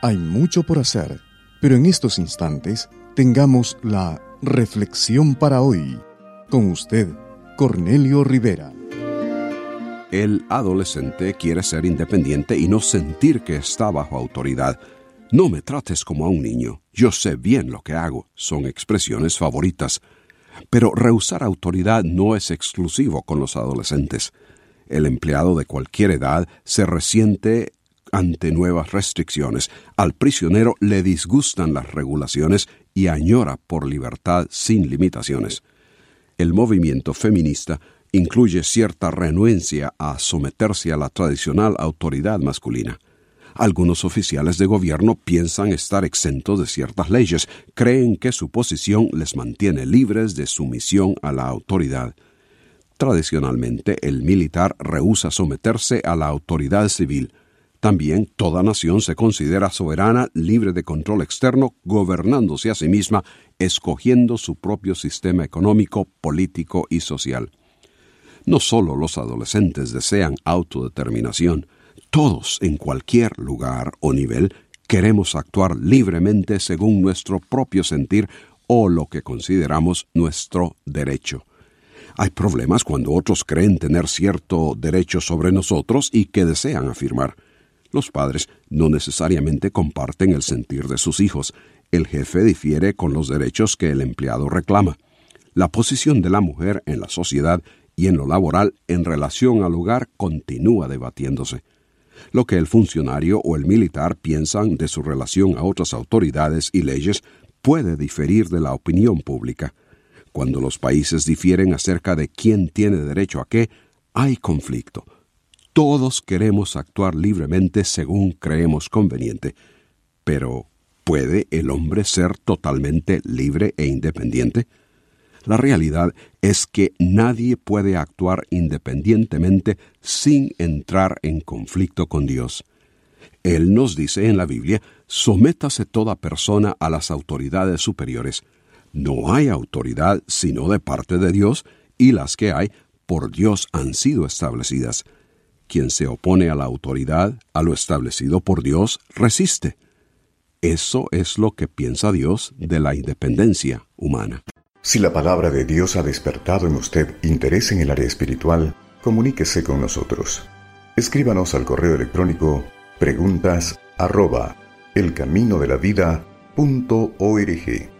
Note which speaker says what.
Speaker 1: Hay mucho por hacer, pero en estos instantes tengamos la reflexión para hoy. Con usted, Cornelio Rivera.
Speaker 2: El adolescente quiere ser independiente y no sentir que está bajo autoridad. No me trates como a un niño. Yo sé bien lo que hago. Son expresiones favoritas. Pero rehusar autoridad no es exclusivo con los adolescentes. El empleado de cualquier edad se resiente ante nuevas restricciones. Al prisionero le disgustan las regulaciones y añora por libertad sin limitaciones. El movimiento feminista incluye cierta renuencia a someterse a la tradicional autoridad masculina. Algunos oficiales de gobierno piensan estar exentos de ciertas leyes, creen que su posición les mantiene libres de sumisión a la autoridad. Tradicionalmente, el militar rehúsa someterse a la autoridad civil. También toda nación se considera soberana, libre de control externo, gobernándose a sí misma, escogiendo su propio sistema económico, político y social. No solo los adolescentes desean autodeterminación. Todos, en cualquier lugar o nivel, queremos actuar libremente según nuestro propio sentir o lo que consideramos nuestro derecho. Hay problemas cuando otros creen tener cierto derecho sobre nosotros y que desean afirmar. Los padres no necesariamente comparten el sentir de sus hijos. El jefe difiere con los derechos que el empleado reclama. La posición de la mujer en la sociedad y en lo laboral en relación al hogar continúa debatiéndose. Lo que el funcionario o el militar piensan de su relación a otras autoridades y leyes puede diferir de la opinión pública. Cuando los países difieren acerca de quién tiene derecho a qué, hay conflicto. Todos queremos actuar libremente según creemos conveniente. Pero, ¿puede el hombre ser totalmente libre e independiente? La realidad es que nadie puede actuar independientemente sin entrar en conflicto con Dios. Él nos dice en la Biblia: sométase toda persona a las autoridades superiores. No hay autoridad sino de parte de Dios, y las que hay, por Dios han sido establecidas. Quien se opone a la autoridad, a lo establecido por Dios, resiste. Eso es lo que piensa Dios de la independencia humana.
Speaker 3: Si la palabra de Dios ha despertado en usted interés en el área espiritual, comuníquese con nosotros. Escríbanos al correo electrónico preguntas@elcaminodelavida.org.